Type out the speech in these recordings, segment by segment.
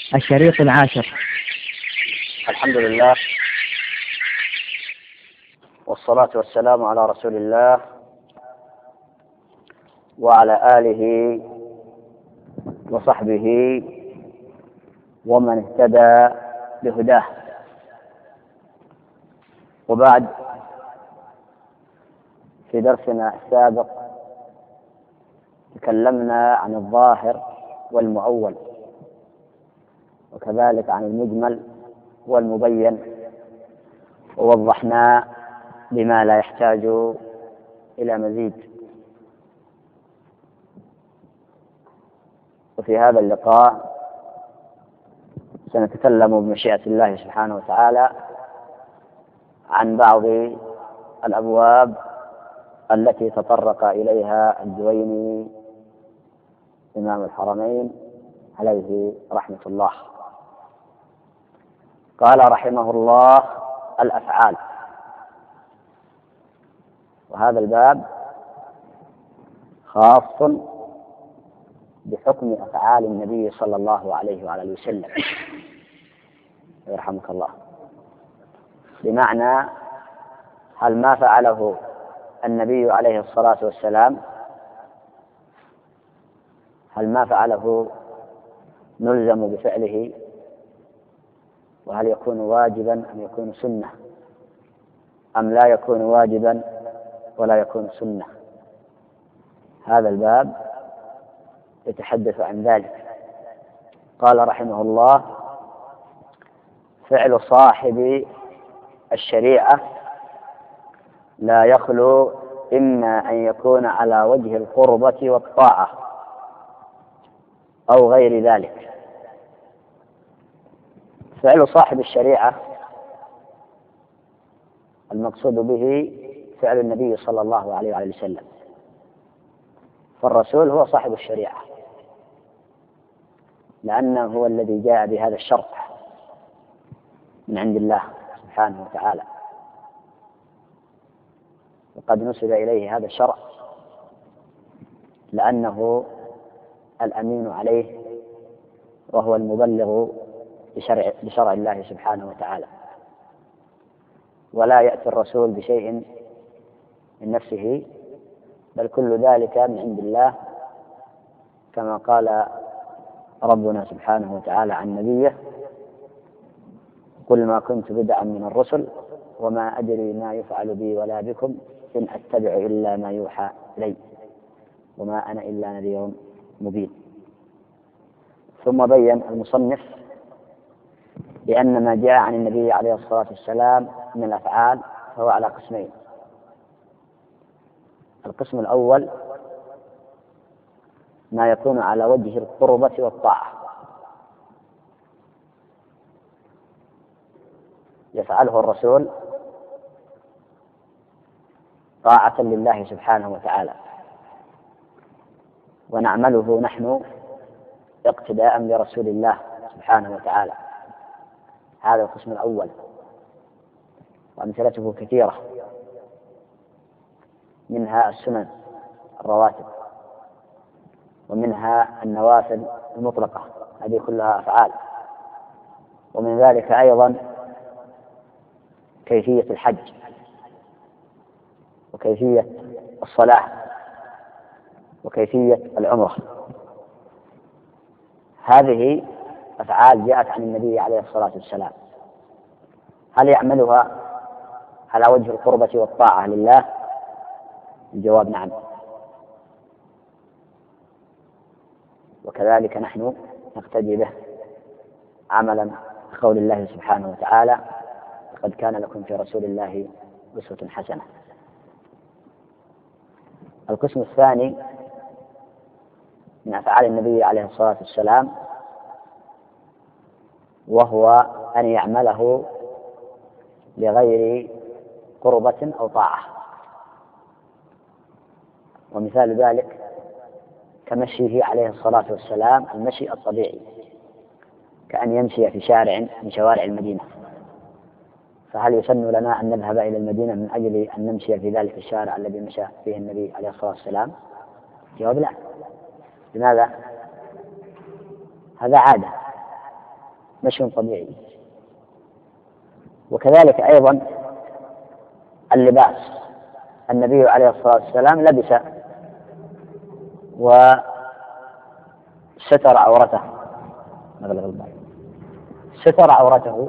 الشريط العاشر. الحمد لله والصلاة والسلام على رسول الله وعلى آله وصحبه ومن اهتدى بهداه، وبعد. في درسنا السابق تكلمنا عن الظاهر والمؤول، وكذلك عن المجمل والمبين، ووضحنا بما لا يحتاج إلى مزيد. وفي هذا اللقاء سنتكلم بمشيئة الله سبحانه وتعالى عن بعض الأبواب التي تطرق إليها الجويني إمام الحرمين عليه رحمة الله. قال رحمه الله: الأفعال. وهذا الباب خاص بحكم أفعال النبي صلى الله عليه وعلى وسلم يرحمك الله، بمعنى هل ما فعله النبي عليه الصلاة والسلام، هل ما فعله نلزم بفعله، وهل يكون واجبا أم يكون سنة، أم لا يكون واجبا ولا يكون سنة. هذا الباب يتحدث عن ذلك. قال رحمه الله: فعل صاحب الشريعة لا يخلو إما أن يكون على وجه القربة والطاعة أو غير ذلك. فعل صاحب الشريعة المقصود به فعل النبي صلى الله عليه وعلى وسلم، فالرسول هو صاحب الشريعة لأنه هو الذي جاء بهذا الشرع من عند الله سبحانه وتعالى، وقد نسب إليه هذا الشرع لأنه الأمين عليه وهو المبلغ بشرع الله سبحانه وتعالى. ولا يأتي الرسول بشيء من نفسه، بل كل ذلك من عند الله، كما قال ربنا سبحانه وتعالى عن نبيه: قل ما كنت بدعا من الرسل وما أدري ما يفعل بي ولا بكم إن أتبع إلا ما يوحى إلي وما أنا إلا نذير مبين. ثم بين المصنف بأن ما جاء عن النبي عليه الصلاة والسلام من الأفعال فهو على قسمين. القسم الأول ما يكون على وجه القربة والطاعة، يفعله الرسول طاعة لله سبحانه وتعالى، ونعمله نحن اقتداء برسول الله سبحانه وتعالى. هذا القسم الأول، وأمثلته كثيرة، منها السنن الرواتب، ومنها النوافل المطلقة، هذه كلها أفعال. ومن ذلك أيضا كيفية الحج وكيفية الصلاة وكيفية العمرة. هذه أفعال جاءت عن النبي عليه الصلاة والسلام. هل يعملها على وجه القربة والطاعة لله؟ الجواب نعم. وكذلك نحن نقتدي به عملا بقول الله سبحانه وتعالى: لقد كان لكم في رسول الله أسوة حسنة. القسم الثاني من أفعال النبي عليه الصلاة والسلام وهو أن يعمله لغير قربة أو طاعة. ومثال ذلك كمشيه عليه الصلاة والسلام المشي الطبيعي، كأن يمشي في شارع من شوارع المدينة. فهل يسن لنا أن نذهب إلى المدينة من أجل أن نمشي في ذلك الشارع الذي مشى فيه النبي عليه الصلاة والسلام؟ جواب لا. لماذا؟ هذا عادة، مشي طبيعي. وكذلك أيضا اللباس، النبي عليه الصلاة والسلام لبس وستر عورته، ستر عورته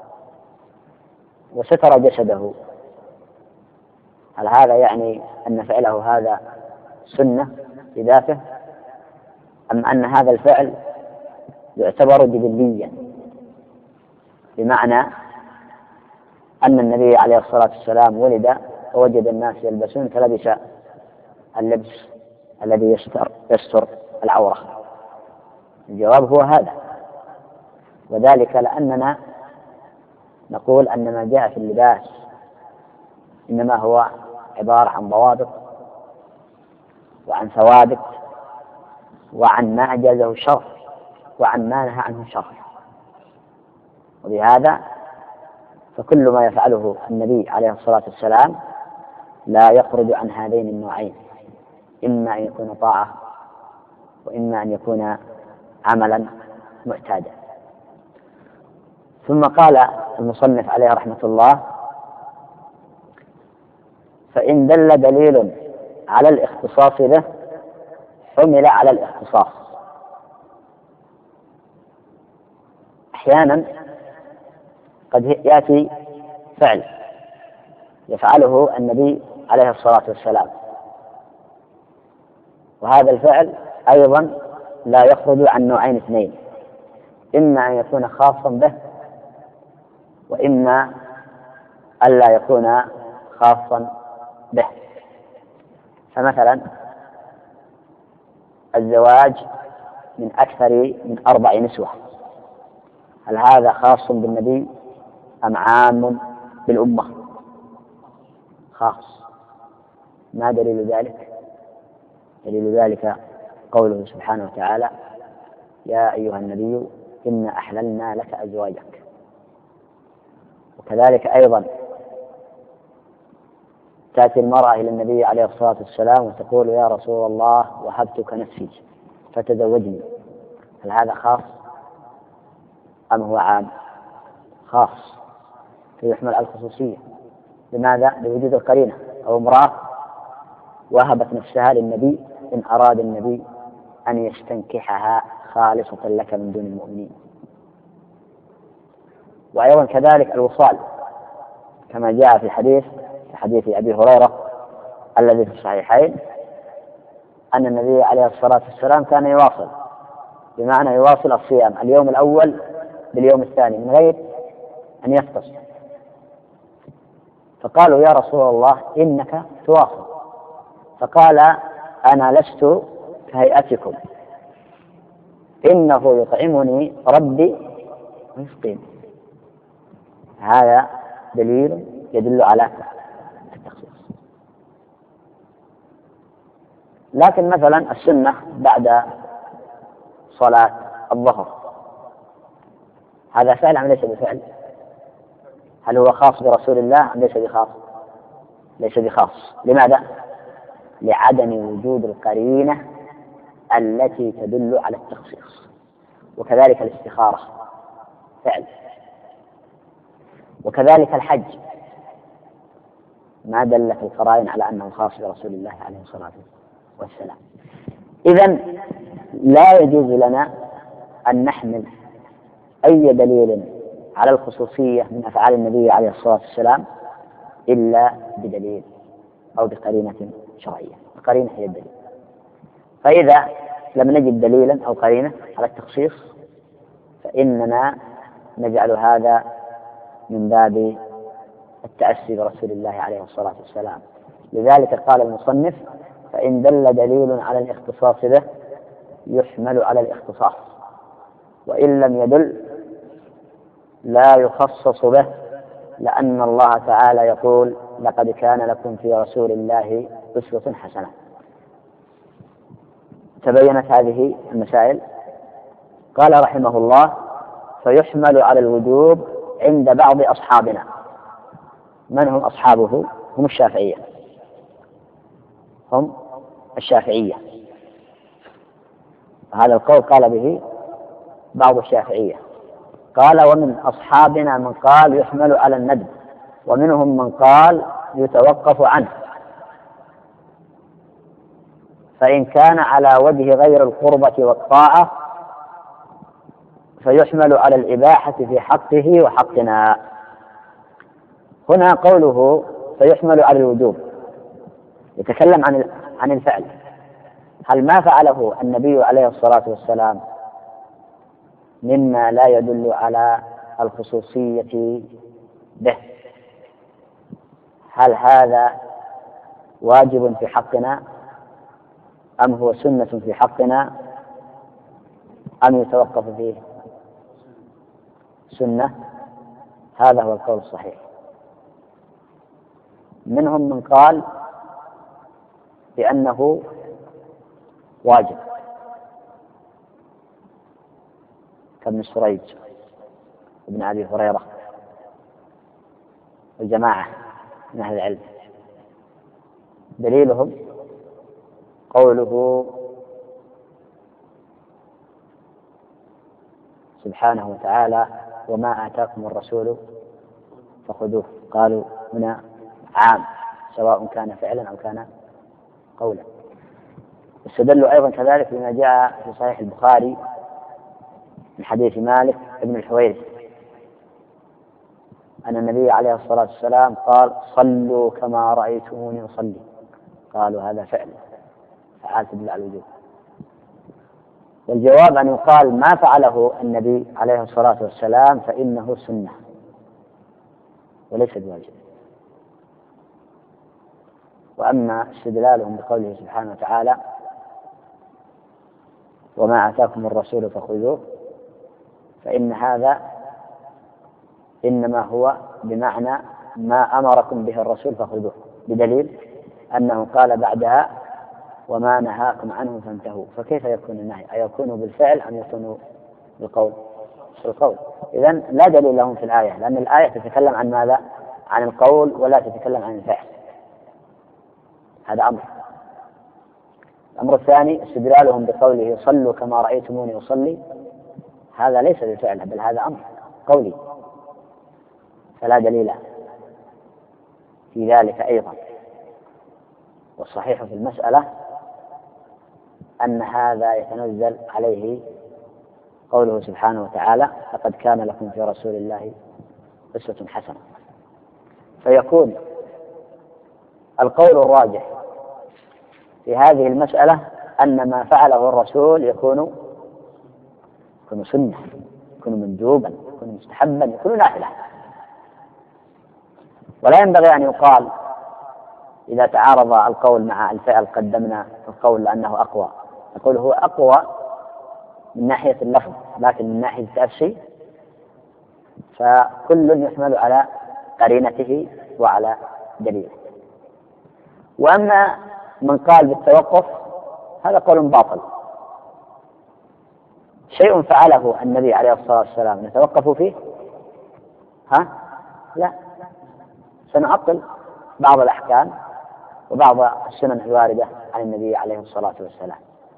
وستر جسده. هل هذا يعني أن فعله هذا سنة بذاته، أم أن هذا الفعل يعتبر جبليا، بمعنى أن النبي عليه الصلاة والسلام ولد ووجد الناس يلبسون فلبس اللبس الذي يستر العورة؟ الجواب هو هذا، وذلك لأننا نقول أن ما جاء في اللباس إنما هو عبارة عن ضوابط وعن ثوابت وعن ما أجازه الشرع وعن ما نهى عنه الشرع. وبهذا فكل ما يفعله النبي عليه الصلاة والسلام لا يخرج عن هذين النوعين، إما أن يكون طاعة وإما أن يكون عملا معتادا. ثم قال المصنف عليه رحمة الله: فإن دل دليل على الاختصاص به حمل على الاختصاص. أحيانا قد يأتي فعل يفعله النبي عليه الصلاة والسلام، وهذا الفعل أيضا لا يخرج عن نوعين اثنين، إما أن يكون خاصا به وإما ألا يكون خاصا به. فمثلا الزواج من أكثر من 4 نسوة، هل هذا خاص بالنبي أم عام بالأمة؟ خاص. ما دليل ذلك؟ دليل ذلك قوله سبحانه وتعالى: يا أيها النبي إنا أحللنا لك أزواجك. وكذلك أيضا تأتي المرأة إلى النبي عليه الصلاة والسلام وتقول: يا رسول الله وهبتك نفسي فتزوجني. هل هذا خاص أم هو عام؟ خاص، فيحمل على الخصوصية. لماذا؟ لوجود القرينة. أو امرأة وهبت نفسها للنبي إن أراد النبي أن يستنكحها خالصة لك من دون المؤمنين. وأيضا كذلك الوصال، كما جاء في حديث أبي هريرة الذي في الصحيحين أن النبي عليه الصلاة والسلام كان يواصل، بمعنى يواصل الصيام اليوم الأول باليوم الثاني من غير أن يفطر. فقالوا: يا رسول الله إنك تواصل. فقال: أنا لست كهيئتكم، إنه يطعمني ربي ويسقيني. هذا دليل يدل على التخصيص. لكن مثلا السنة بعد صلاة الظهر، هذا فعل أم ليس بفعل؟ هل هو خاص برسول الله أم ليس بخاص؟ ليس بخاص. لماذا؟ لعدم وجود القرينة التي تدل على التخصيص. وكذلك الاستخارة فعل، وكذلك الحج ما دلت القرائن على أنه خاص برسول الله عليه الصلاة والسلام. إذن لا يجوز لنا أن نحمل أي دليل على الخصوصية من أفعال النبي عليه الصلاة والسلام إلا بدليل أو بقرينة شرعية. القرينة هي الدليل. فإذا لم نجد دليلا أو قرينة على التخصيص فإننا نجعل هذا من باب التأسي برسول الله عليه الصلاة والسلام. لذلك قال المصنف: فإن دل دليل على الاختصاص به يحمل على الاختصاص، وإن لم يدل لا يخصص به، لأن الله تعالى يقول: لقد كان لكم في رسول الله أسوة حسنة. تبينت هذه المسائل. قال رحمه الله: فيحمل على الوجوب عند بعض أصحابنا. من هم أصحابه؟ هم الشافعية. هم الشافعية. هذا القول قال به بعض الشافعية، قال ومن أصحابنا من قال يحمل على الندب، ومنهم من قال يتوقف عنه، فإن كان على وجه غير القربة والطاعة فيحمل على الإباحة في حقه وحقنا. هنا قوله فيحمل على الوجوب يتكلم عن الفعل. هل ما فعله النبي عليه الصلاة والسلام مما لا يدل على الخصوصية به، هل هذا واجب في حقنا أم هو سنة في حقنا أم يتوقف فيه؟ سنة، هذا هو القول الصحيح. منهم من قال بأنه واجب كابن سريج وابن أبي هريرة وجماعة من أهل العلم. دليلهم قوله سبحانه وتعالى وما آتاكم الرسول فخذوه. قالوا هنا عام سواء كان فعلا أو كان قولا. استدلوا أيضا كذلك بما جاء في صحيح البخاري من حديث مالك بن الحويرث أن النبي عليه الصلاة والسلام قال صلوا كما رأيتموني أصلي. قالوا هذا فعال تدل على الوجوب. والجواب أن يقال ما فعله النبي عليه الصلاة والسلام فإنه سنة وليس بواجب. وأما استدلالهم بقوله سبحانه وتعالى وما آتاكم الرسول فخذوه فإن هذا إنما هو بمعنى ما أمركم به الرسول فخذوه، بدليل أنه قال بعدها وما نهاكم عنه فانتهوا. فكيف يكون النهي؟ أيكون بالفعل أم يكون بالقول؟ بالقول. إذن لا دليل لهم في الآية، لأن الآية تتكلم عن ماذا؟ عن القول ولا تتكلم عن الفعل. هذا أمر. الأمر الثاني استدلالهم بقوله صلوا كما رأيتموني أصلي، هذا ليس بالفعل بل هذا أمر قولي، فلا دليل في ذلك أيضا. والصحيح في المسألة أن هذا يتنزل عليه قوله سبحانه وتعالى لقد كان لكم في رسول الله أسوة حسنة. فيكون القول الراجح في هذه المسألة أن ما فعله الرسول يكون سنة، يكون مندوبا، يكون مستحبا، يكون نافلة. ولا ينبغي أن يقال إذا تعارض القول مع الفعل قدمنا القول لأنه أقوى. نقول هو أقوى من ناحية اللفظ، لكن من ناحية التأسي فكل يحمل على قرينته وعلى دليله. وأما من قال بالتوقف هذا قول باطل. شيء فعله النبي عليه الصلاة والسلام نتوقف فيه؟ لا، سنعطل بعض الأحكام وبعض السنن الواردة عن النبي عليه الصلاة والسلام.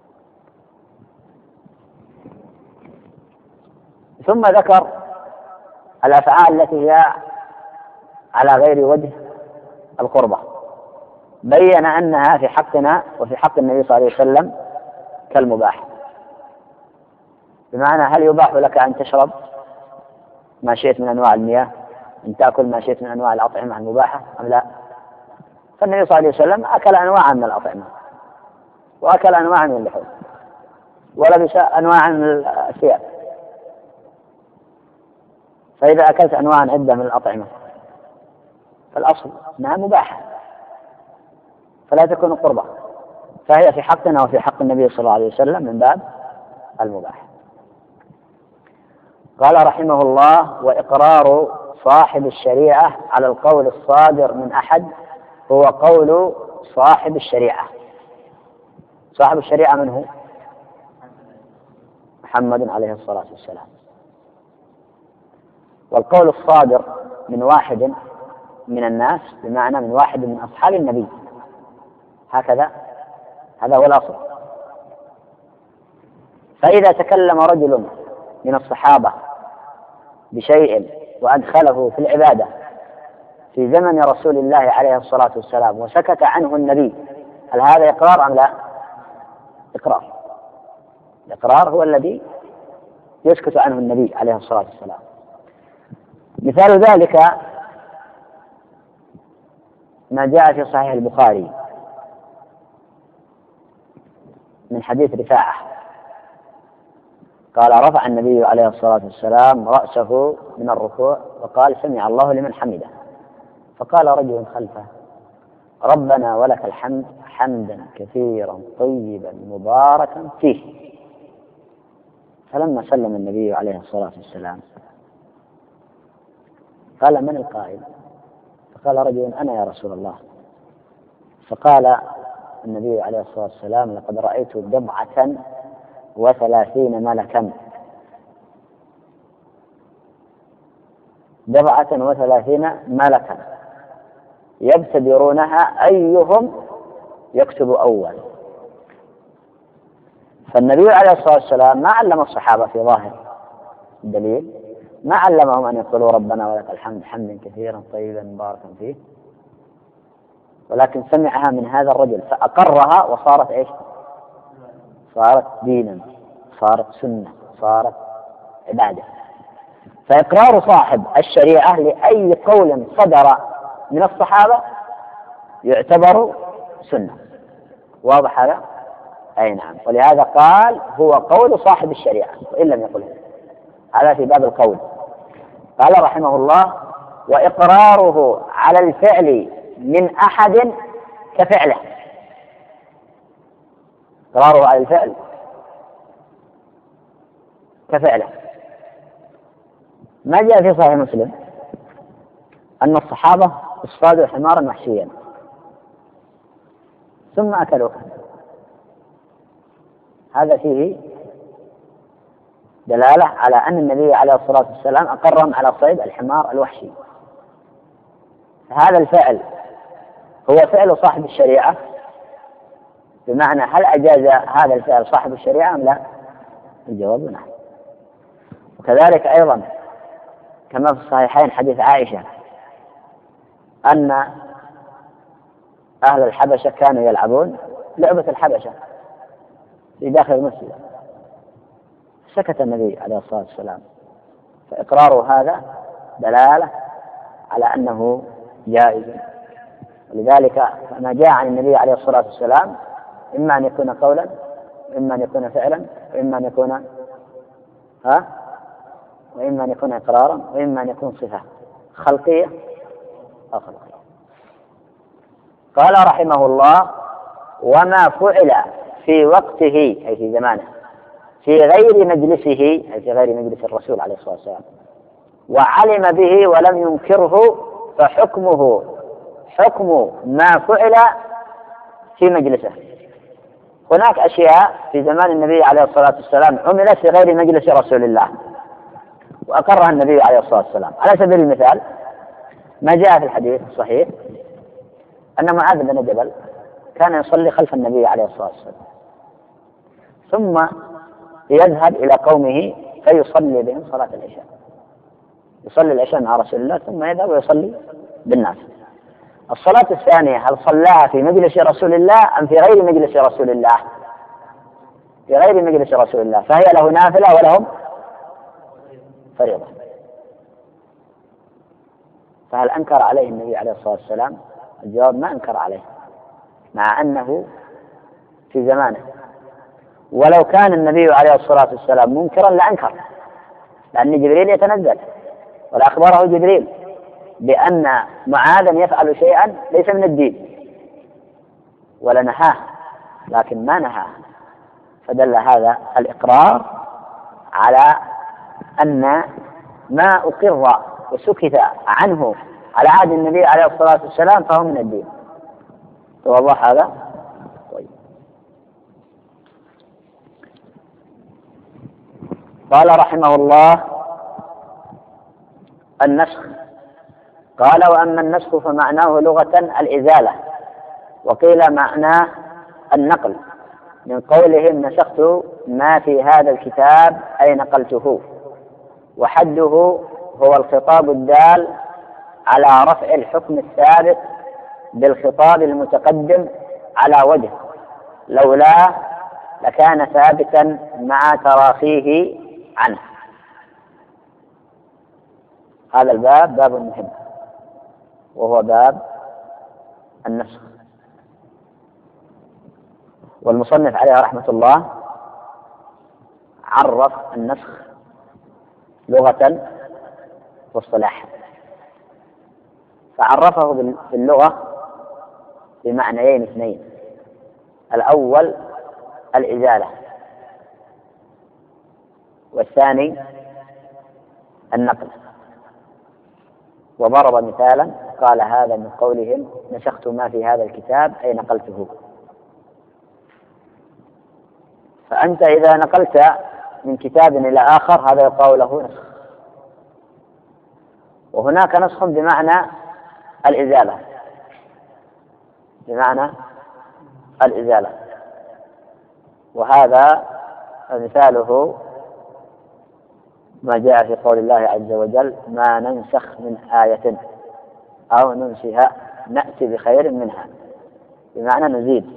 ثم ذكر الأفعال التي هي على غير وجه القربة، بين أنها في حقنا وفي حق النبي صلى الله عليه وسلم كالمباح. بمعنى هل يباح لك أن تشرب ما شئت من أنواع المياه، أن تأكل ما شئت من أنواع الأطعمة المباحة أم لا؟ فالنبي صلى الله عليه وسلم أكل أنواعا من الأطعمة وأكل أنواعا من اللحوم ولبس أنواعا من الثياب. فإذا أكلت أنواعا عدة من الأطعمة فالأصل أنها مباحة فلا تكون قربة، فهي في حقنا وفي حق النبي صلى الله عليه وسلم من باب المباح. قال رحمه الله وإقرار صاحب الشريعة على القول الصادر من أحد هو قول صاحب الشريعة. صاحب الشريعة من هو؟ محمد عليه الصلاة والسلام. والقول الصادر من واحد من الناس بمعنى من واحد من أصحاب النبي، هكذا هذا هو الأصل. فإذا تكلم رجل من الصحابة بشيء وأدخله في العبادة في زمن رسول الله عليه الصلاة والسلام وسكت عنه النبي، هل هذا إقرار أم لا؟ إقرار. الإقرار هو الذي يسكت عنه النبي عليه الصلاة والسلام. مثال ذلك ما جاء في صحيح البخاري من حديث رفاعة قال رفع النبي عليه الصلاة والسلام رأسه من الركوع وقال سمع الله لمن حمده، فقال رجل خلفه ربنا ولك الحمد حمدا كثيرا طيبا مباركا فيه. فلما سلم النبي عليه الصلاة والسلام قال من القائل؟ فقال رجل أنا يا رسول الله. فقال النبي عليه الصلاة والسلام لقد رأيت 37 ملكا 37 ملكا يبتدرونها أيهم يكتب أول. فالنبي عليه الصلاة والسلام ما علم الصحابة في ظاهر الدليل، ما علمهم أن يقولوا ربنا ولك الحمد حمدا كثيرا طيبا مباركا فيه، ولكن سمعها من هذا الرجل فأقرها وصارت إيش؟ صارت دينا، صارت سنة، صارت عبادة. فإقرار صاحب الشريعة لأي قول صدر من الصحابة يعتبر سنة. واضح هذا؟ أي نعم. ولهذا قال هو قول صاحب الشريعة وإن لم يقله. هذا في باب القول. قال رحمه الله وإقراره على الفعل من أحد كفعله. إقراره على الفعل كفعله. ما جاء في صحيح مسلم أن الصحابة اصطادوا حمارا محشيا ثم أكلوه، هذا فيه دلالة على أن النبي عليه الصلاة والسلام أقرهم على صيد الحمار الوحشي. هذا الفعل هو فعل صاحب الشريعة، بمعنى هل أجاز هذا الفعل صاحب الشريعة أم لا؟ الجواب نعم. وكذلك أيضا كما في الصحيحين حديث عائشة أن أهل الحبشة كانوا يلعبون لعبة الحبشة في داخل المسجد، سكت النبي عليه الصلاة والسلام، فإقراره هذا دلالة على أنه جائز. ولذلك ما جاء عن النبي عليه الصلاة والسلام إما أن يكون قولا وإما أن يكون فعلا وإما أن يكون وإما أن يكون إقرارا وإما أن يكون صفة خلقية أو خلقية. قال رحمه الله وما فعل في وقته أي في زمانه في غير مجلسه أي في غير مجلس الرسول عليه الصلاة والسلام وعلم به ولم ينكره فحكمه حكم ما فعل في مجلسه. هناك أشياء في زمان النبي عليه الصلاة والسلام عملت في غير مجلس رسول الله وأقرها النبي عليه الصلاة والسلام. على سبيل المثال ما جاء في الحديث الصحيح أن معاذ بن جبل كان يصلي خلف النبي عليه الصلاة والسلام ثم يذهب إلى قومه فيصلي بهم صلاة العشاء، يصلي العشاء مع رسول الله ثم يذهب ويصلي بالناس. الصلاة الثانية هل صلاها في مجلس رسول الله أم في غير مجلس رسول الله؟ في غير مجلس رسول الله، فهي له نافلة ولهم فريضة. فهل أنكر عليه النبي عليه الصلاة والسلام؟ الجواب ما أنكر عليه، مع أنه في زمانه، ولو كان النبي عليه الصلاة والسلام منكرا لأنكر، لأن جبريل يتنزل وأخبره جبريل بأن معاذا يفعل شيئا ليس من الدين ولنهاه، لكن ما نهاه. فدل هذا الإقرار على أن ما أقر وسكت عنه على عهد النبي عليه الصلاة والسلام فهو من الدين. توضح هذا؟ طيب. قال رحمه الله النسخ. قال وأما النسخ فمعناه لغة الإزالة، وقيل معناه النقل، من قولهم نسخت ما في هذا الكتاب أي نقلته، وحده هو الخطاب الدال على رفع الحكم الثابت بالخطاب المتقدم على وجه لولاه لكان ثابتا مع تراخيه عنه. هذا الباب باب مهم، وهو باب النسخ. والمصنف عليه رحمة الله عرف النسخ لغة واصطلاحا، فعرفه باللغة بمعنيين اثنين: الأول الإزالة، والثاني النقل. وضرب مثالا قال: هذا من قولهم نسخت ما في هذا الكتاب، أي نقلته. فأنت إذا نقلت من كتاب إلى آخر هذا يقال له نسخ. وهناك نسخ بمعنى الإزالة، بمعنى الإزالة، وهذا مثاله ما جاء في قول الله عز وجل: ما ننسخ من آية أو ننسها نأتي بخير منها، بمعنى نزيد.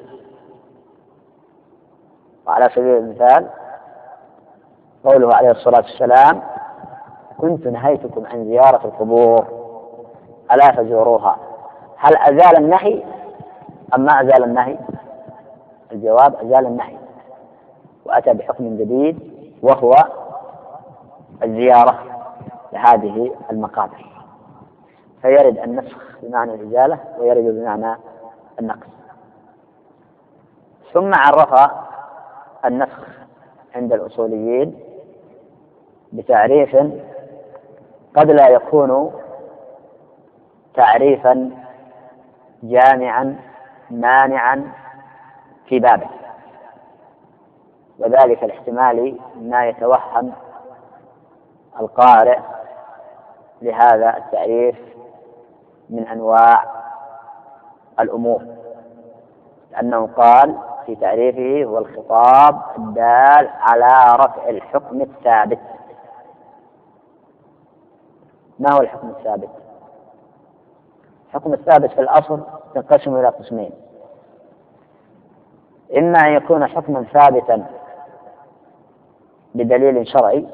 وعلى سبيل المثال قوله عليه الصلاة والسلام: كنت نهيتكم عن زيارة القبور ألا فزوروها. هل أزال النهي أم ما أزال النهي؟ الجواب: أزال النهي، وأتى بحكم جديد وهو الزيارة لهذه المقابر. فيرد النسخ بمعنى الإزالة ويرد بمعنى النقص. ثم عرف النسخ عند الأصوليين بتعريف قد لا يكون تعريفا جامعا مانعا في بابه، وذلك الاحتمال ما يتوهم القارئ لهذا التعريف من أنواع الأمور، لأنه قال في تعريفه: هو الخطاب الدال على رفع الحكم الثابت. ما هو الحكم الثابت؟ الحكم الثابت في الأصل ينقسم إلى قسمين: إما أن يكون حكما ثابتا بدليل شرعي،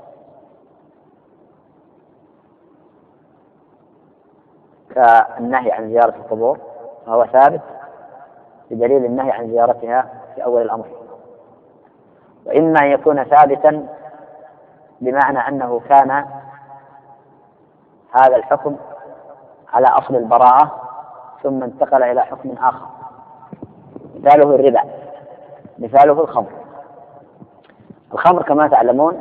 كالنهي عن زيارة القبور، فهو ثابت بدليل النهي عن زيارتها في أول الأمر. وإما أن يكون ثابتا بمعنى أنه كان هذا الحكم على أصل البراءة ثم انتقل إلى حكم آخر. مثاله الربا، مثاله الخمر. الخمر كما تعلمون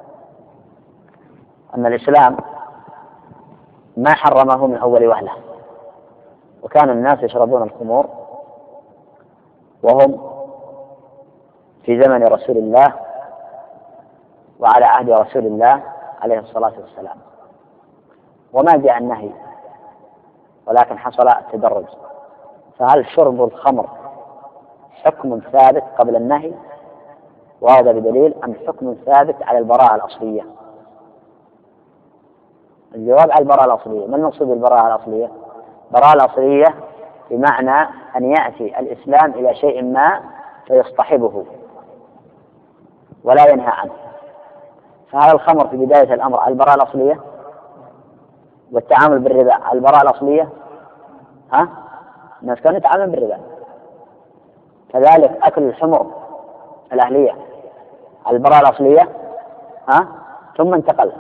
أن الإسلام ما حرمه من أول وهلة، وكان الناس يشربون الخمور وهم في زمن رسول الله وعلى عهد رسول الله عليه الصلاة والسلام، وما جاء النهي ولكن حصل التدرج. فهل شرب الخمر حكم ثابت قبل النهي وهذا بدليل، أم حكم ثابت على البراءة الأصلية؟ الجواب: على البراءة الأصلية. ما المقصود بالبراءة الأصلية؟ البراءة الأصلية بمعنى أن يأتي الإسلام إلى شيء ما فيصطحبه ولا ينهى عنه. فهذا الخمر في بداية الأمر على البراءة الأصلية، والتعامل بالربا على البراءة الأصلية. الناس كانوا يتعاملون بالربا. كذلك أكل الحمر الأهلية على البراءة الأصلية، ثم انتقل.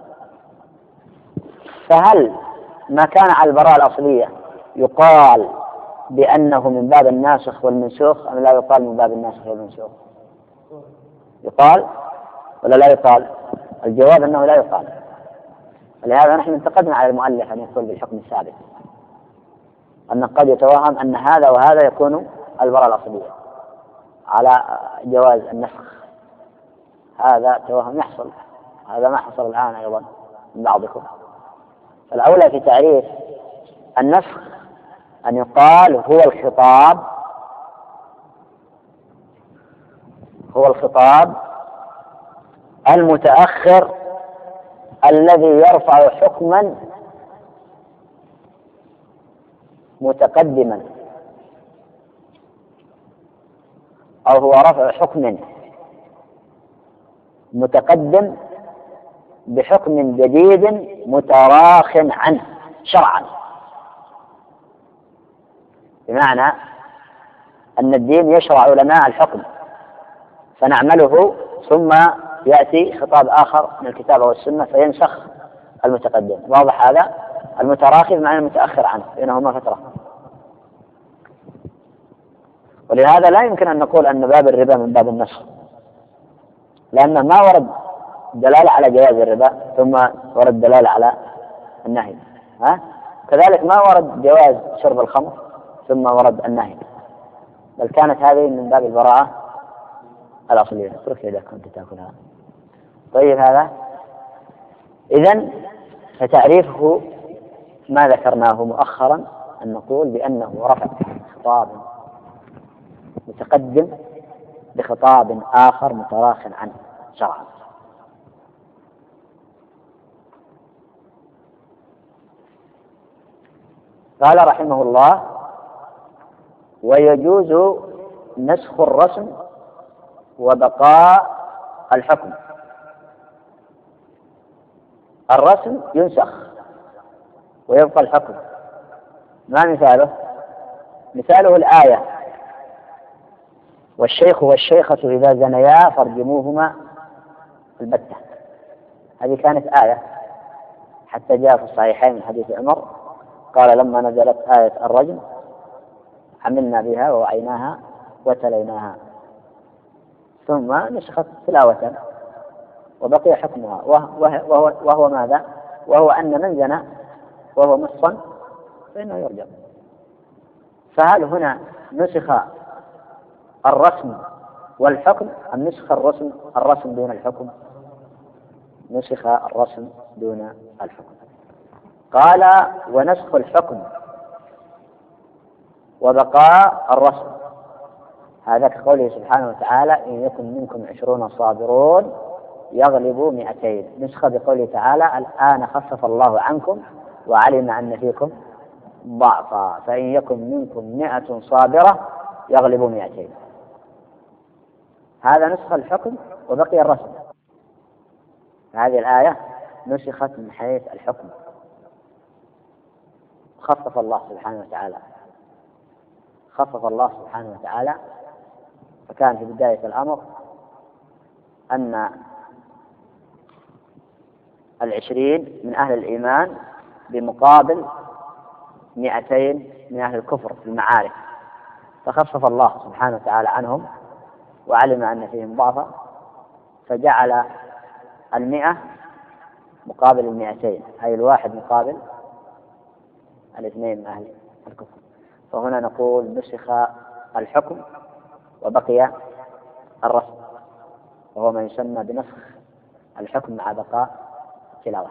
فهل ما كان على البراءة الأصلية يقال بأنه من باب الناسخ والمنسوخ أم لا يقال من باب الناسخ والمنسوخ؟ يقال ولا لا يقال؟ الجواب أنه لا يقال. ولهذا نحن انتقدنا على المؤلف أن يقول بالحكم الثابت، أن قد يتوهم أن هذا وهذا يكون البراءة الأصلية على جواز النسخ. هذا توهم يحصل، هذا ما حصل الآن أيضا من بعضكم. فالأولى في تعريف النسخ أن يقال هو الخطاب المتأخر الذي يرفع حكما متقدما، أو هو رفع حكم متقدم بحكم جديد متراخ عنه شرعا. بمعنى أن الدين يشرع لنا الحكم فنعمله، ثم يأتي خطاب آخر من الكتاب والسنة فينسخ المتقدم. واضح هذا؟ المتراخي بمعنى المتأخر عنه، بينهما فترة. ولهذا لا يمكن أن نقول أن باب الربا من باب النسخ، لأنه ما ورد دلالة على جواز الربا ثم ورد دلالة على النهي. كذلك ما ورد جواز شرب الخمر ثم ورد النهي، بل كانت هذه من باب البراءة الأصلية. اترك إذا كنت تأكلها. طيب، هذا إذن فتعريفه ما ذكرناه مؤخرا، أن نقول بأنه رفع خطاب متقدم بخطاب آخر متراخ عنه شرعا. قال رحمه الله: ويجوز نسخ الرسم وبقاء الحكم. الرسم ينسخ ويبقى الحكم. ما مثاله؟ مثاله الآية: والشيخ والشيخة إذا زنيا فارجموهما البتة. هذه كانت آية حتى جاء في الصحيحين من حديث عمر قال: لما نزلت آية الرجم عملنا بها ووعيناها وتليناها، ثم نسخت تلاوة وبقي حكمها، وهو ماذا؟ وهو أن من زنى وهو محصن فإنه يرجم. فهل هنا نسخ الرسم والحكم أم نسخ الرسم دون الحكم؟ نسخ الرسم دون الحكم. قال: ونسخ الحكم وبقاء الرسم، هذا كقوله سبحانه وتعالى: إن يكن منكم 20 صابرون يغلبوا 200. نسخة بقوله تعالى: الآن خفف الله عنكم وعلم أن فيكم ضعفا فإن يكن منكم 100 صابرة يغلبوا 200. هذا نسخ الحكم وبقي الرسم. هذه الآية نسخت من حيث الحكم، خفف الله سبحانه وتعالى. فكان في بداية الأمر أن 20 من أهل الإيمان بمقابل 200 من أهل الكفر في المعارك، فخفف الله سبحانه وتعالى عنهم وعلم أن فيهم ضعفا، فجعل 100 مقابل 200، أي 1 مقابل 2 من أهل الكفر. فهنا نقول نسخ الحكم وبقي الرسم، وهو ما يسمى بنسخ الحكم مع بقاء تلاوة.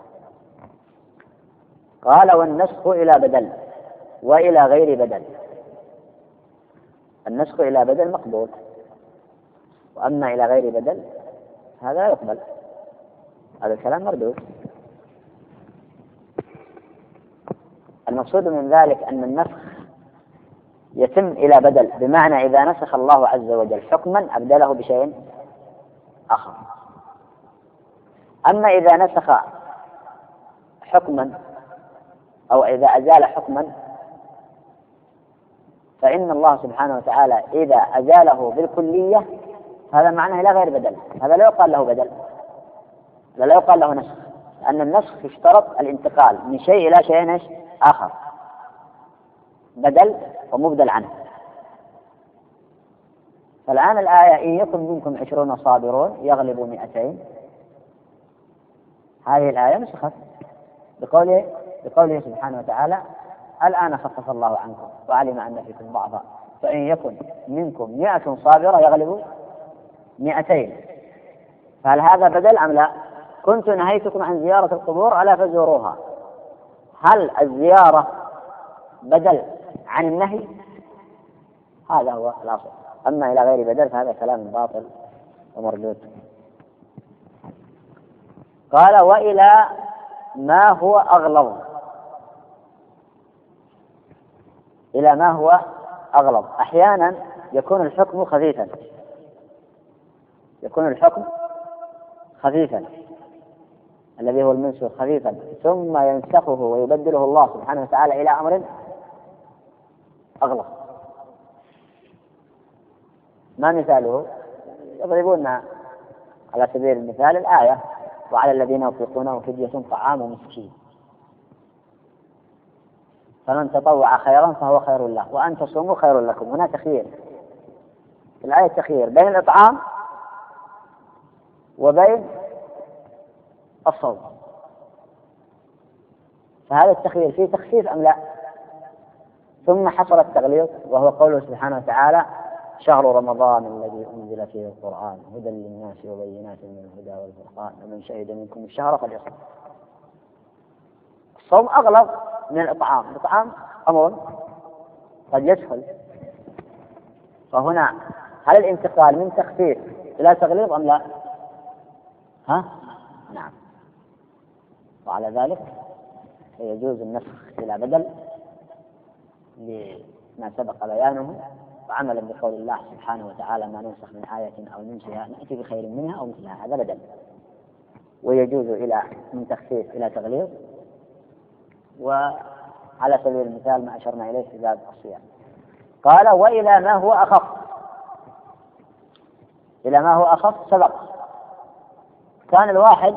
قال: والنسخ إلى بدل وإلى غير بدل. النسخ إلى بدل مقبول، وأما إلى غير بدل هذا يقبل. هذا الكلام مردود. المقصود من ذلك أن النسخ يتم إلى بدل، بمعنى إذا نسخ الله عز وجل حكما أبدله بشيء آخر. أما إذا نسخ حكما أو إذا أزال حكما فإن الله سبحانه وتعالى إذا أزاله بالكلية هذا معناه لا غير بدل، هذا لا يقال له بدل، لا يقال له نسخ، لأن النسخ يشترط الانتقال من شيء إلى شيء آخر، بدل ومبدل عنه. فالآن الآية: إن يكن منكم 20 صابرون يغلبوا 200، هذه الآية نسخت بقوله سبحانه وتعالى: الآن خفف الله عنكم وعلم أن فيكم ضعفا فإن يكن منكم 100 صابرة يغلبوا 200. فهل هذا بدل أم لا؟ كنت نهيتكم عن زيارة القبور ألا فزوروها. هل الزيارة بدل عن النهي؟ هذا هو الأصل. أما إلى غير بدل فهذا كلام باطل ومردود. قال: وإلى ما هو أغلظ، إلى ما هو أغلظ. أحيانا يكون الحكم خفيفا، يكون الحكم خفيفا الذي هو المنسوخ خفيفا، ثم ينسخه ويبدله الله سبحانه وتعالى إلى أمر أغلظ. ما مثاله؟ يضربون على سبيل المثال الآية: وعلى الذين يطيقونه فدية طعام مسكين، فمن تطوع خيرا فهو خير له وأن تصوموا خير لكم. هنا تخيير، الآية تخيير بين الإطعام وبين الصوم، فهذا التخيير فيه تخفيف أم لا؟ ثم حصل التغليظ وهو قوله سبحانه وتعالى: شهر رمضان الذي أنزل فيه القرآن هدى للناس وبينات من الهدى والفرقان ومن شهد منكم الشهر فليصم. الصوم أغلظ من الإطعام، الإطعام أمر قد يدخل. فهنا هل الانتقال من تخفيف إلى تغليظ أم لا؟ نعم. وعلى ذلك يجوز النسخ إلى بدل لما سبق بيانه، وعملا بقول الله سبحانه وتعالى: ما ننسخ من آية أو ننسها نأتي بخير منها أو مثلها، هذا بدل. ويجوز إلى من تخفيف إلى تغليظ. وعلى سبيل المثال ما أشرنا إليه في باب الصيام. قال: وإلى ما هو أخف. إلى ما هو أخف سبق. كان الواحد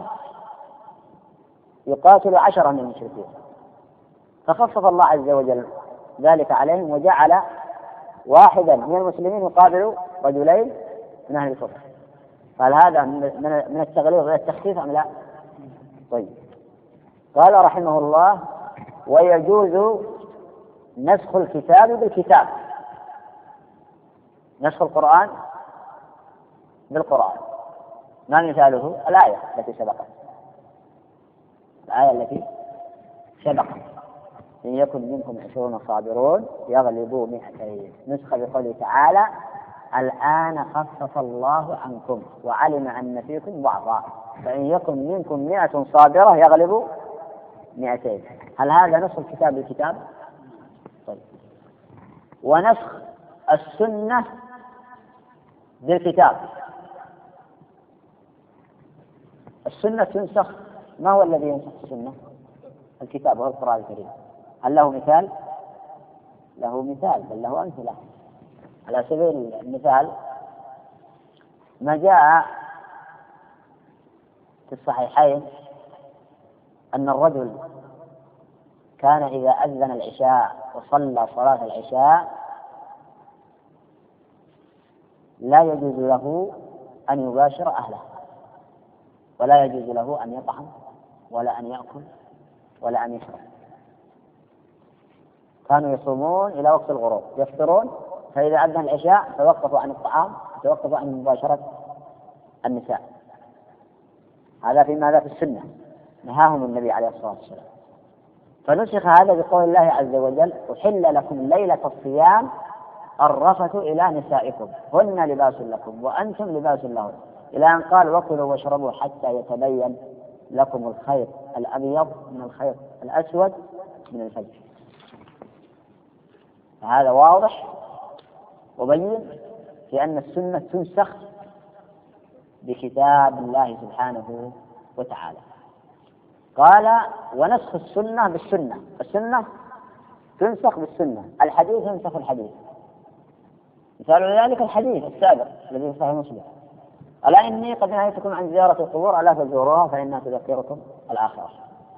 يقاتل 10 من المشركين، فخفف الله عز وجل ذلك عليهم وجعل واحدا من المسلمين يقابل رجلين من أهل الكفر. قال: هذا من التغليظ إلى التخفيف أم لا؟ طيب. قال رحمه الله: ويجوز نسخ الكتاب بالكتاب، نسخ القرآن بالقرآن. ما مثاله؟ الآية التي سبقت، الآية التي سبقت: إن يكن منكم 20 صابرون يغلبوا 200. نسخة بقوله تعالى: الآن خفف الله عنكم وعلم أن فيكم ضعفا فإن يكن منكم 100 صابرة يغلبوا 200. هل هذا نسخ الكتاب بالكتاب؟ طيب. ونسخ السنة بالكتاب. السنة تنسخ. ما هو الذي ينسخ السنة؟ الكتاب هو القرآن الكريم. هل له مثال؟ له مثال، بل له أمثلة. على سبيل المثال ما جاء في الصحيحين أن الرجل كان إذا أذن العشاء وصلى صلاة العشاء لا يجوز له أن يباشر أهله، ولا يجوز له أن يطعم ولا أن يأكل ولا أن يشرب. كانوا يصومون إلى وقت الغروب، يفطرون، فإذا أذن العشاء توقفوا عن الطعام، توقفوا عن مباشرة النساء. هذا في السنة نهاهم النبي عليه الصلاة والسلام. فنسخ هذا بقول الله عز وجل: أحل لكم ليلة الصيام الرفث إلى نسائكم هن لباس لكم وأنتم لباس لهم، إلى أن قال: وكلوا واشربوا حتى يتبين لكم الخيط الأبيض من الخيط الأسود من الفجر. فهذا واضح وبين في أن السنة تنسخ بكتاب الله سبحانه وتعالى. قال: ونسخ السنة بالسنة. السنة تنسخ بالسنة، الحديث ينسخ الحديث. مثال ذلك الحديث السابق الذي في صحيح مسلم: ألا إني قد نهيتكم عن زيارة القبور ألا تزوروها فإنها تذكركم الآخرة.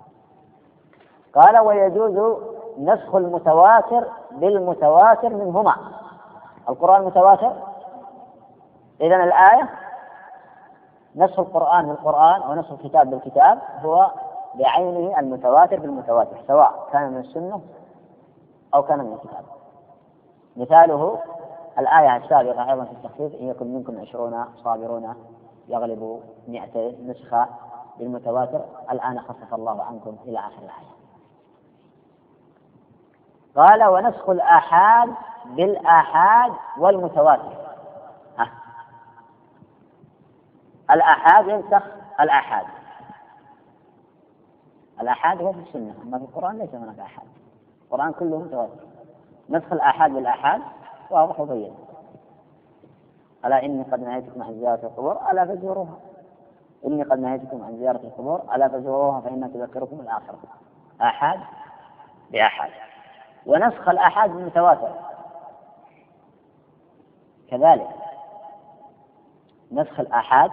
قال: ويجوز نسخ المتواتر بالمتواتر منهما. القرآن متواتر، إذن الآية نسخ القرآن بالقرآن ونسخ الكتاب بالكتاب هو بعينه المتواتر بالمتواتر، سواء كان من السنة أو كان من الكتاب. مثاله الآية السابقة أيضا في التخفيف: إن يكن منكم 20 صابرون يغلبوا 200. نسخة بالمتواتر: الآن خفف الله عنكم إلى آخر الآية. قال: ونسخ الآحاد بالآحاد والمتواتر. الآحاد ينسخ الآحاد. الآحاد هو في السنة، أما في القرآن ليس هناك آحاد، القرآن كله متواتر. نسخ الآحاد بالآحاد واضح وبين. ألا إني قد نهيتكم عن زيارة القبور ألا فزوروها، إني قد نهيتكم عن زيارة القبور ألا فزوروها فإنها تذكركم الآخرة. آحاد بآحاد. ونسخ الآحاد بالمتواتر كذلك، نسخ الآحاد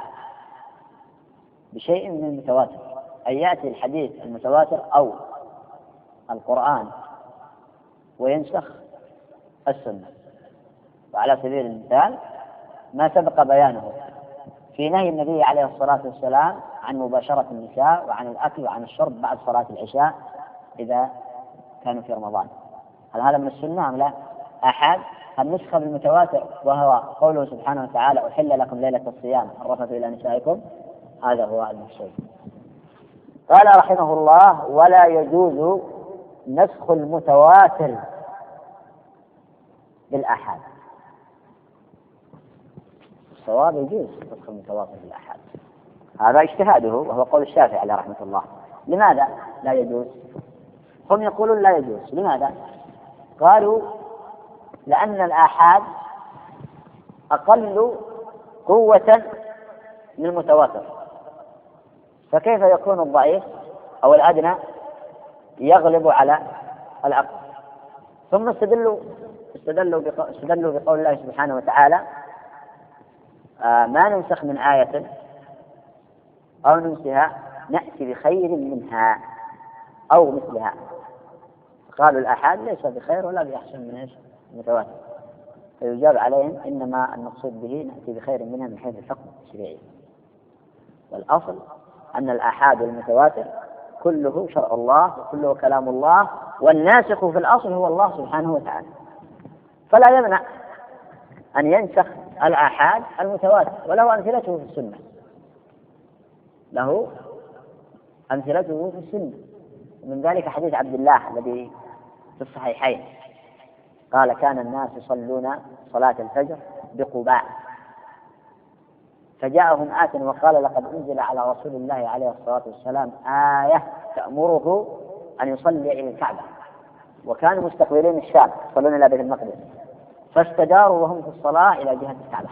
بشيء من المتواتر، أن يأتي الحديث المتواتر أو القرآن وينسخ السنة. وعلى سبيل المثال ما سبق بيانه في نهي النبي عليه الصلاة والسلام عن مباشرة النساء وعن الأكل وعن الشرب بعد صلاة العشاء إذا كانوا في رمضان. هل هذا من السنة أم لا؟ آحاد. النسخة بالمتواتر وهو قوله سبحانه وتعالى أحل لكم ليلة الصيام الرفث إلى نسائكم، هذا هو المقصود. قال رحمه الله ولا يجوز نسخ المتواتر بالآحاد. الصواب يجوز نسخ المتواتر بالآحاد، هذا اجتهاده وهو قول الشافعي عليه رحمة الله. لماذا لا يجوز؟ هم يقولون لا يجوز. لماذا؟ قالوا لأن الآحاد أقل قوة من المتواتر، فكيف يكون الضعيف أو الأدنى يغلب على الأقوى؟ ثم استدلوا بقول الله سبحانه وتعالى ما ننسخ من آية أو ننسها نأتي بخير منها أو مثلها. قالوا الآحاد ليس بخير ولا بأحسن من المتواتر، فيجاب عليهم إنما المقصود به نأتي بخير منها من حيث الحكم التشريعي. والأصل أن الآحاد والمتواتر كله شرع الله وكله كلام الله، والناسخ في الأصل هو الله سبحانه وتعالى، فلا يمنع أن ينسخ الآحاد المتواتر، وله أمثلته في السنة، له أمثلته في السنة. من ذلك حديث عبد الله الذي في الصحيحين قال كان الناس يصلون صلاة الفجر بقباء فجاءهم آت وقال لقد أنزل على رسول الله عليه الصلاة والسلام آية تأمره أن يصلي إلى الكعبة، وكانوا مستقبلين الشام يصلون إلى بيت المقدس، فاستداروا وهم في الصلاة إلى جهة الكعبة.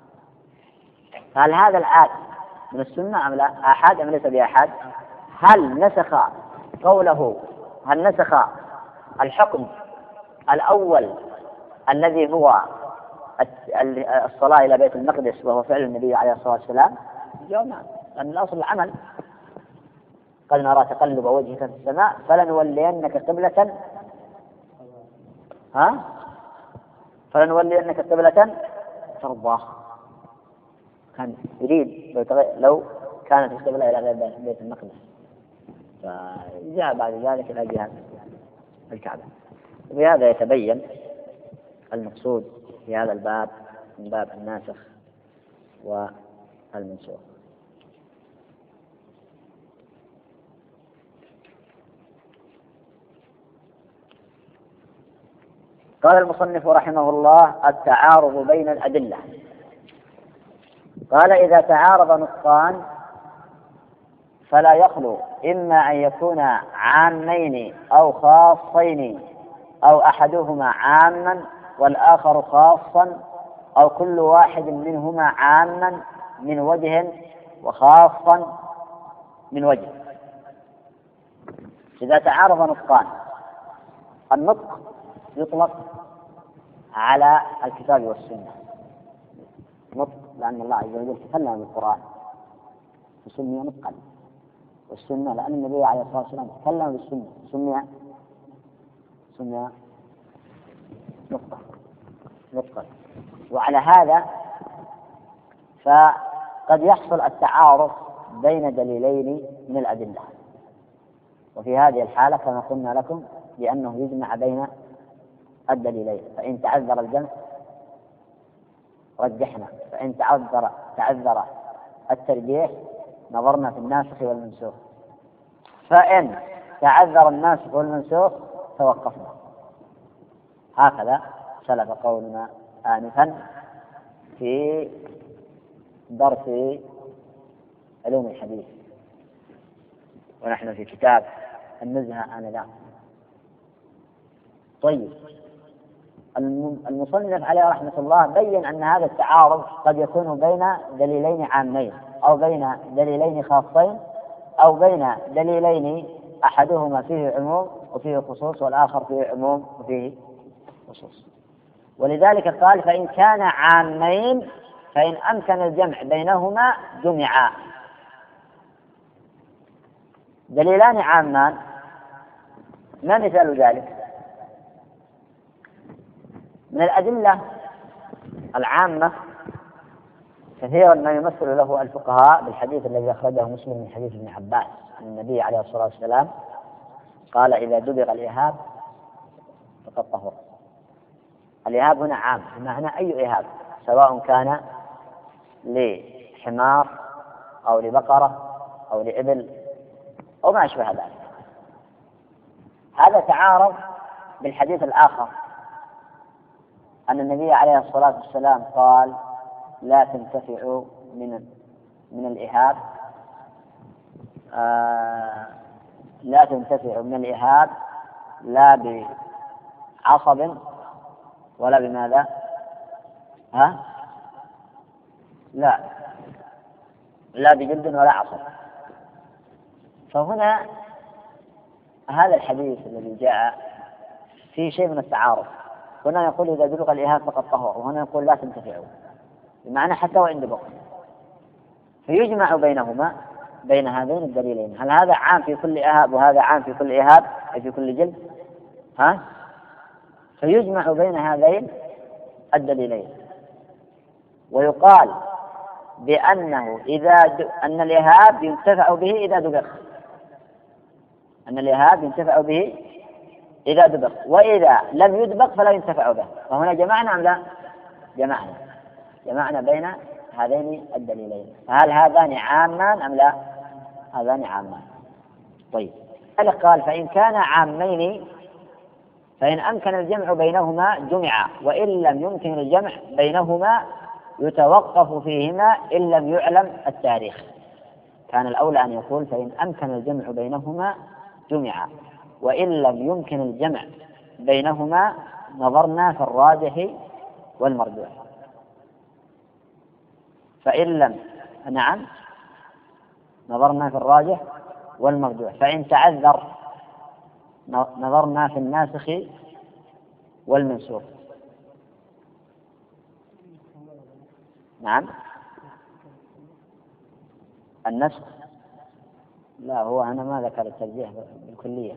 هل هذا الآت من السنة أم لا؟ آحاد أم ليس بآحاد؟ هل نسخ قوله، هل نسخ الحكم الأول الذي هو الصلاة إلى بيت المقدس وهو فعل النبي عليه الصلاة والسلام؟ الجواب نعم، لأن الأصل العمل. قد نرى تقلب وجهك في السماء فلنولينك قبلة فلنولينك قبلة ترضاها. كان يريد لو كانت القبلة إلى غير بيت المقدس، فجاء بعد ذلك إلى جهة الكعبة. وبهذا يتبين المقصود في هذا الباب من باب الناسخ والمنسوخ. قال المصنف رحمه الله التعارض بين الأدلة. قال إذا تعارض نصان فلا يخلو إما أن يكون عامين أو خاصين، أو أحدهما عاما والآخر خاصا، أو كل واحد منهما عاما من وجه وخاصا من وجه. إذا تعارض نطقان، النطق يطلق على الكتاب والسنة، نطق لأن الله عز وجل تكلم بالقرآن فسمي نطقا، والسنة لأن النبي عليه الصلاة والسلام تكلم بالسنة سمي نطقا. وعلى هذا فقد يحصل التعارض بين دليلين من الأدلة، وفي هذه الحالة كما قلنا لكم بأنه يجمع بين الدليلين، فإن تعذر الجمع رجحنا، فإن تعذر الترجيح نظرنا في الناسخ والمنسوخ، فإن تعذر الناسخ والمنسوخ توقفنا. هكذا سلف قولنا آنفا في درس علوم الحديث. ونحن في كتاب النزهة آنذاك. طيب، المصنف عليه رحمة الله بين أن هذا التعارض قد يكون بين دليلين عامين، أو بين دليلين خاصين، أو بين دليلين أحدهما فيه عموم وفيه خصوص، والآخر فيه عموم وفيه خصوص. ولذلك قال: فإن كان عامين فإن أمكن الجمع بينهما جمعا. دليلان عامان، ما مثال ذلك؟ من الأدلة العامة كثيرا ما يمثل له الفقهاء بالحديث الذي أخرجه مسلم من حديث ابن عباس عن النبي عليه الصلاة والسلام قال: إذا دبغ الإهاب فقد طهر. الإهاب هنا عام، بمعنى أي إهاب، سواء كان لحمار أو لبقرة أو لإبل أو ما أشبه ذلك. هذا تعارض بالحديث الآخر أن النبي عليه الصلاة والسلام قال: لا تنتفعوا من الإهاب، لا تنتفعوا من الإهاب لا بعصب ولا بماذا؟ لا بجلد ولا عصب. فهنا هذا الحديث الذي جاء فيه شيء من التعارض. هنا يقول: إذا دلغ الإهاب فقد طهر، وهنا يقول: لا تنتفعوا، بمعنى حتى وإن دبغ. فيجمع بينهما، بين هذين الدليلين. هل هذا عام في كل إهاب وهذا عام في كل إهاب أي في كل جلد؟ فيجمع بين هذين الدليلين، ويقال بأنه أن الإهاب ينتفع به إذا دبغ، أن الإهاب ينتفع به إذا دبغ، وإذا لم يدبغ فلا ينتفع به. فهنا جمعنا أم لا؟ جمعنا بين هذين الدليلين. فهل هذان عامان أم لا؟ هذان عامان. طيب، قال: فإن كان عامين فإن أمكن الجمع بينهما جمعا، وإن لم يمكن الجمع بينهما يتوقف فيهما إن لم يعلم التاريخ. كان الأولى أن يقول: فإن أمكن الجمع بينهما جمعا، وإن لم يمكن الجمع بينهما نظرنا في الراجح والمرجوح. نظرنا في الراجح والمرجوح. فإن تعذر نظرنا في الناسخ والمنسوخ. النسخ لا، هو أنا ما ذكر الترجيح بالكلية،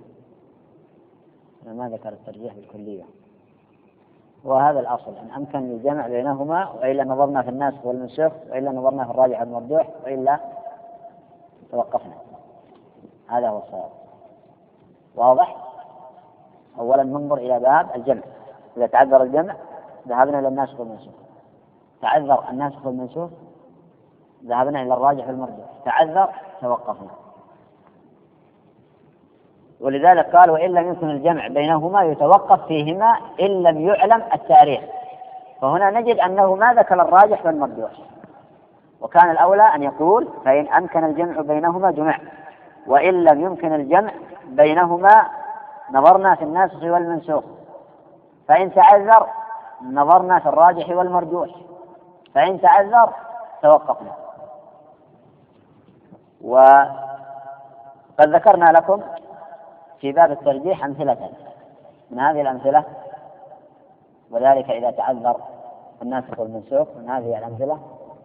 وهذا الأصل أن أمكن الجمع بينهما، وإلا نظرنا في الناسخ والمنسوخ، وإلا نظرنا في الراجح والمرجوح، وإلا توقفنا. هذا هو الصواب. واضح؟ أولا ننظر إلى باب الجمع. إذا تعذر الجمع ذهبنا إلى الناسخ والمنسوخ، تعذر الناسخ والمنسوخ ذهبنا إلى الراجح والمرجوح، تعذر توقفنا. ولذلك قال: وإن لم يمكن الجمع بينهما يتوقف فيهما إن لم يعلم التاريخ. فهنا نجد أنه ما ذكر الراجح والمرجوح، وكان الأولى أن يقول: فإن أمكن الجمع بينهما جمع، وإن لم يمكن الجمع بينهما نظرنا في الناسخ والمنسوخ، فإن تعذر نظرنا في الراجح والمرجوح، فإن تعذر توقفنا. وقد ذكرنا لكم في باب الترجيح أمثلة من هذه الأمثلة، وذلك إذا تعذر الناسخ والمنسوخ. من هذه الأمثلة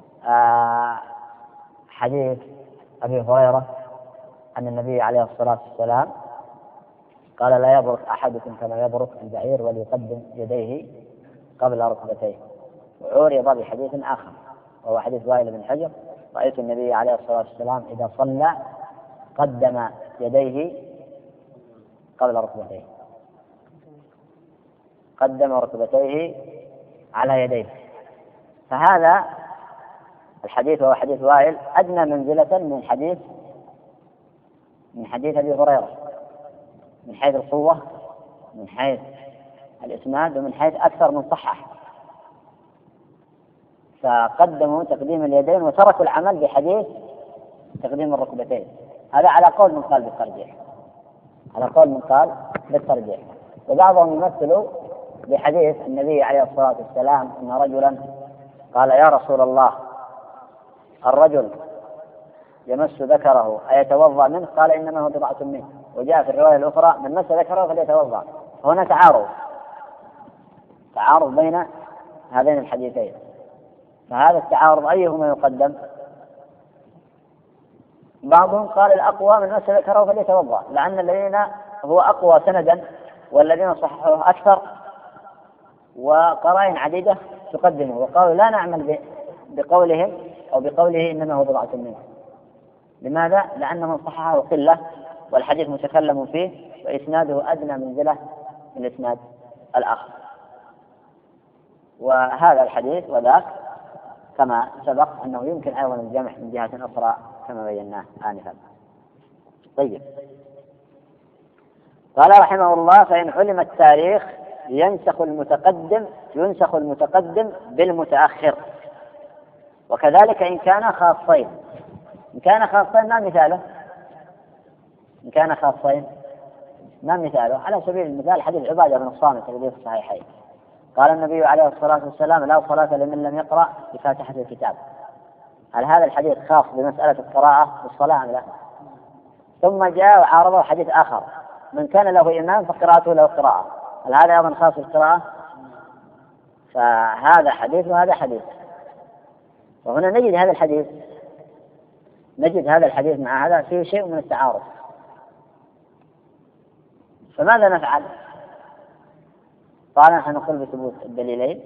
حديث أبي هريرة أن النبي عليه الصلاة والسلام قال: لا يبرك أحدكم كما يبرك البعير وليقدم يديه قبل ركبتيه. وعورض بحديث آخر وهو حديث وائل بن حجر: رأيت النبي عليه الصلاة والسلام إذا صلى قدم يديه قبل ركبتيه، قدم ركبتيه على يديه. فهذا الحديث وهو حديث وائل أدنى منزلة من حديث أبي هريرة، من حيث القوة، من حيث الإسناد، ومن حيث أكثر من صحة. فقدموا تقديم اليدين وتركوا العمل بحديث تقديم الركبتين. هذا على قول من قال بالترجيح، على قول من قال بالترجيح. وبعضهم يمثل بحديث النبي عليه الصلاة والسلام أن رجلا قال يا رسول الله الرجل يمس ذكره أيتوضأ منه؟ قال إنما هو بضعة منه. وجاء في الرواية الأخرى من مس ذكره فليتوضأ. هنا تعارض بين هذين الحديثين، فهذا التعارض أيهما يقدم؟ بعضهم قال الأقوى من مس ذكره فليتوضأ، لأن الذين هو أقوى سندا والذين صححوه أكثر وقرائن عديدة تقدمه، وقالوا لا نعمل بقولهم أو بقوله إنما هو بضعة منه. لماذا؟ لأن من صححه قلة والحديث متكلم فيه وإسناده أدنى منزلة من إسناد الآخر. وهذا الحديث وذاك كما سبق أنه يمكن أيضا الجمع من جهة أخرى كما بيناه آنفا. طيب، قال رحمه الله فإن علم التاريخ ينسخ المتقدم بالمتأخر، وكذلك إن كان خاصين. إن كان خاصين ما مثاله؟ إن كان خاصين ما مثاله؟ على سبيل المثال حديث عبادة بن الصامت الذي في الصحيحين قال النبي عليه الصلاة والسلام لا صلاة لمن لم يقرأ بفاتحة الكتاب. هل هذا الحديث خاص بمسألة القراءة بالصلاة أم لا؟ ثم جاء وعارضه حديث آخر من كان له إمام فقراءته له قراءة، هل هذا أيضا خاص بالقراءة؟ فهذا حديث وهذا حديث. وهنا نجد هذا الحديث مع هذا فيه شيء من التعارض، فماذا نفعل؟ قال نحن نقول بثبوت الدليلين،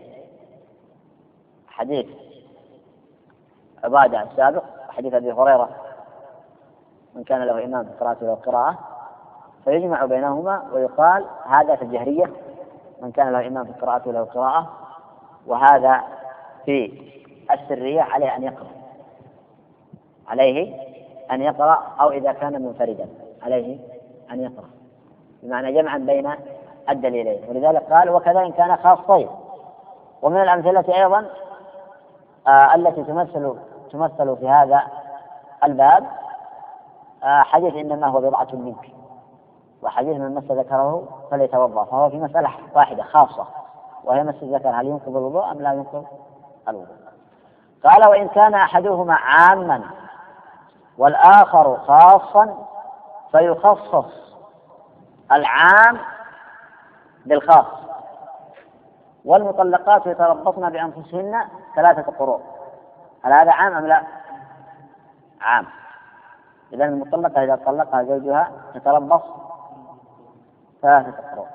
حديث عبادة السابق وحديث أبي هريرة من كان له إمام فقراءته له قراءة، فيجمع بينهما ويقال هذا في الجهرية من كان له إمام فقراءته له قراءة، وهذا في السرية عليه أن يقرأ أو إذا كان منفردا عليه أن يقرأ، بمعنى جمعا بين الدليلين. ولذلك قال وكذا إن كان خاصين. ومن الأمثلة أيضا التي تمثل في هذا الباب حديث إنما هو بضعة منك، وحديث من مس ذكره فليتوضأ، فهو في مسألة واحدة خاصة وهي مس الذكر هل ينقض الوضوء أم لا ينقض الوضوء. قال وإن كان أحدهما عاما والآخر خاصا فيخصص العام بالخاص. والمطلقات يتربصن بأنفسهن 3 قروء. هل هذا عام أم لا؟ عام. إذن المطلقة إذا طلقها زوجها تتربص 3 قروء.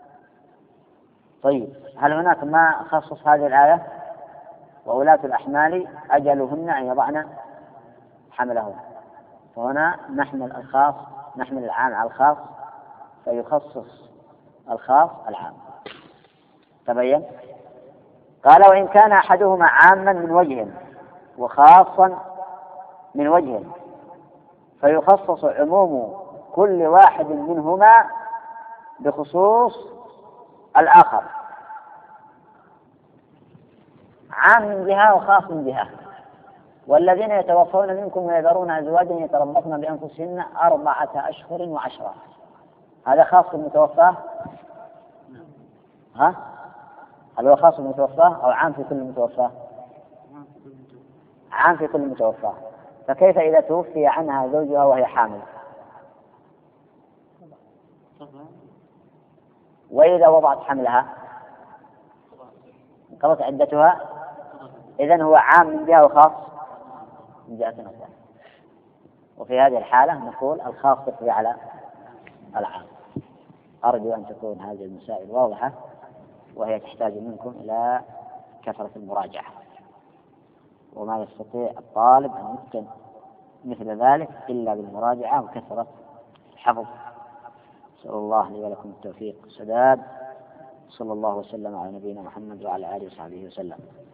طيب، هل هناك ما خصص هذه الآية؟ وأولاة الأحمال أجلهن أن يضعن حملهن. فهنا نحمل العام على الخاص فيخصص الخاص العام. تبين؟ قال وإن كان أحدهما عاما من وجه وخاصا من وجه فيخصص عموم كل واحد منهما بخصوص الآخر. عام من جهة وخاص من جهة. والذين يتوفون منكم ويذرون أزواجا يتربصن بأنفسهن 4 أشهر و10. هذا خاص بالمتوفى؟ هل هو خاص بالمتوفى أو عام في كل متوفى؟ عام في كل متوفى. فكيف إذا توفي عنها زوجها وهي حامل؟ وإذا وضعت حملها انقضت عدتها، إذن هو عام من جهة وخاص من جهة أخرى. وفي هذه الحالة نقول الخاص يقضي على العام. أرجو أن تكون هذه المسائل واضحة، وهي تحتاج منكم إلى كثرة المراجعة، وما يستطيع الطالب أن يتقن مثل ذلك إلا بالمراجعة وكثرة الحفظ. نسأل الله لي ولكم التوفيق والسداد. صلى الله وسلم على نبينا محمد وعلى آله وصحبه وسلم.